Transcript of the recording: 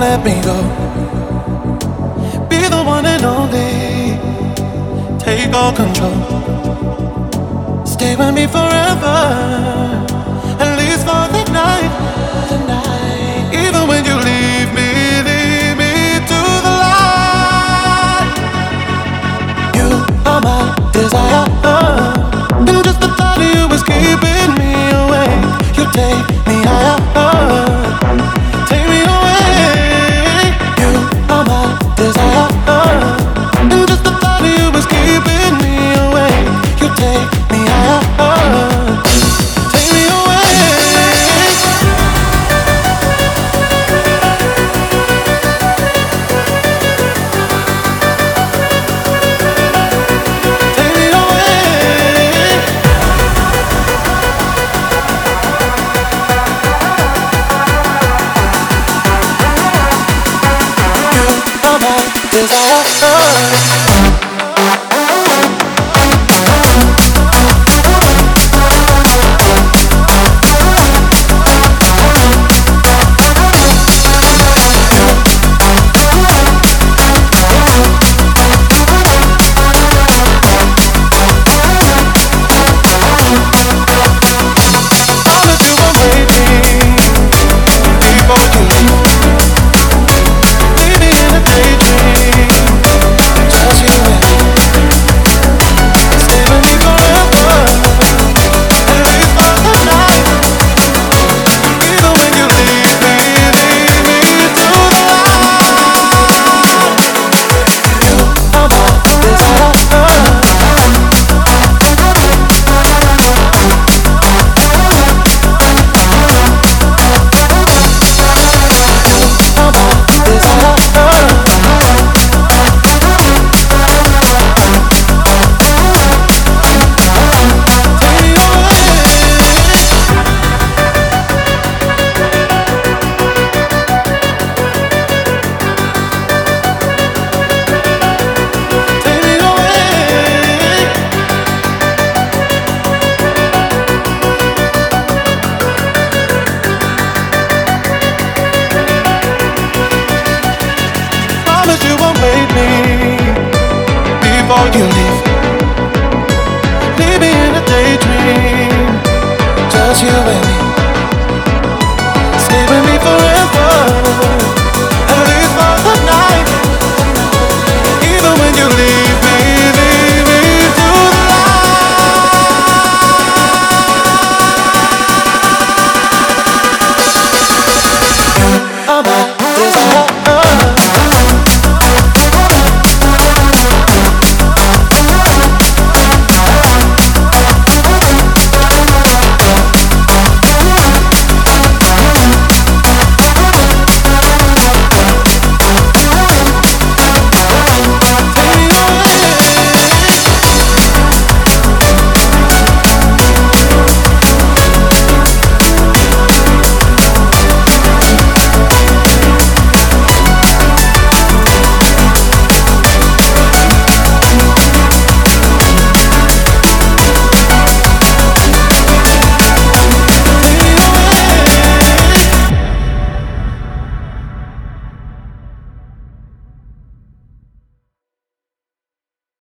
let me go. Be the one and only. Take all control. Stay with me forever, at least for the night. Even when you leave me to the light. You are my desire, and just the thought of you is keeping me awake. You take me higher, take me away. You are my desire, and just the thought of you is keeping me awake. You take me higher, take me away. Take me away. You are my desire. Promise you won't wait me before you leave. Leave me in a daydream, just you and me. Stay with me forever, at least for the night. Even when you leave me to the light. You are my desire. Promise you won't wait me before you leave. Leave me in a daydream, just you and me. Stay with me forever.